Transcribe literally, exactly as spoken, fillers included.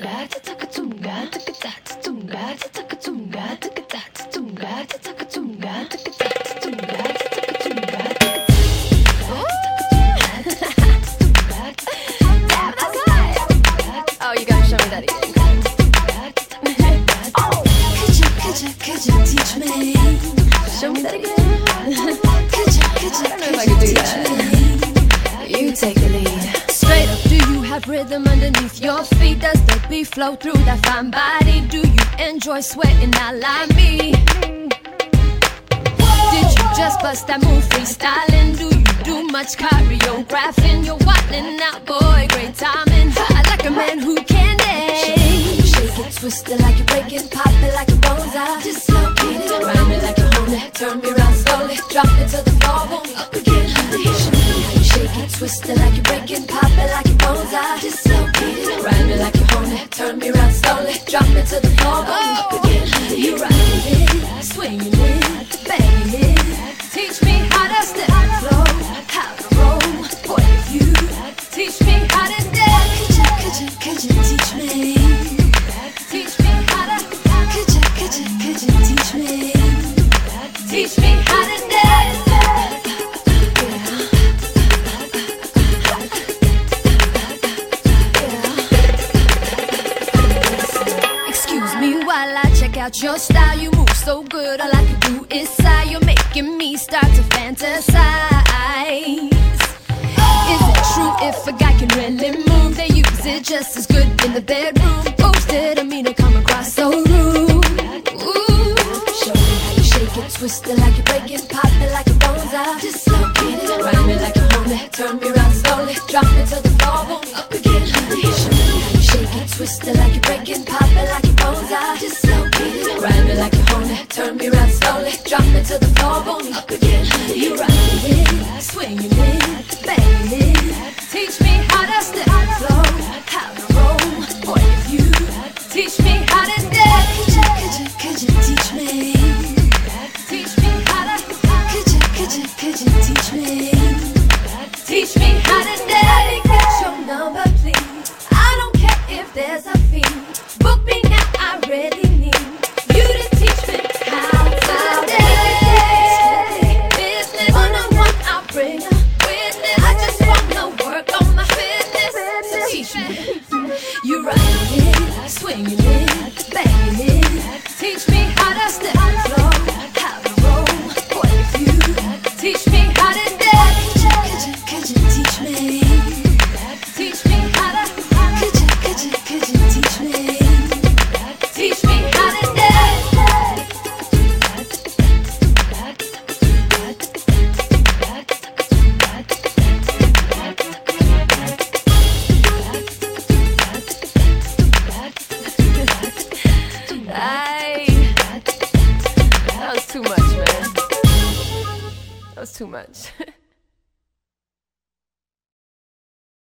Oh, you gotta show me that again. Oh. Could you, could you, could you teach me? Show me that again. Could you, could you, I don't know if I could do that. You take the lead. Straight up, do you have rhythm underneath your feet? Does the beat flow through that fine body? Do you enjoy sweating out like me? Did you just bust that move freestyling? Do you do much choreographing? You're wildin' out, boy, great timing. I like a man who can dance. Shake it, twist it like you're breaking, pop it like a bonsai. Dislocate it, rhyme it like you own it. Turn me around slowly, drop it to the floor, boom, up again. Show me how you shake it, twist it like you're breaking, pop it like a bonsai. Dislocate it, rhyme it like you own it. Turn me around slowly, drop it to the floor, boom, up again. You rockin' it, swinging it, banging it. Teach me how to step, flow, how to roll. Boy, if you teach me how to dance, could you, could you, could you teach me? Teach me how to, could you, could you, could you teach me? Teach me how to dance. Excuse me while I check out your style. You move so good, all I can do is sigh. You're making me start to fantasize. Is it true if a guy can really move? They use it just as good in the bedroom. Boasted, I mean to come across so rude. Ooh. Show me how you shake it, twist it like you're breaking, pop it like a bonsai. Dislocate it, rhyme it like you own it. Turn me around slowly, drop it to the floor, boom, up again. Show me how you shake it, twist it like you're breaking, pop it like a bonsai. Dislocate it, rhyme it like you own it. Turn me around slowly, drop it to the floor, boom, up again. You rockin' it, swinging it, banging it. Teach me how to step, flow, how to roll. Boy, if you teach me how to dance, could you, could you, could you teach me? Teach me how to, could you, could you, could you teach me? Teach me how to dance. Get your number, please. I don't care if there's a fee. Book me now, I really need you to teach me how to dance. Business one-on-one, I'll bring a witness. I just wanna work on my fitness. So teach me. You rockin' it, swinging it, banging it. Teach me how to step, flow, how to roll. Boy, if you teach me how to dance, could you, could you, could you teach me? Teach me how to, could you, could you, could you teach me? Teach me how to dance. I, that was too much, man. That was too much.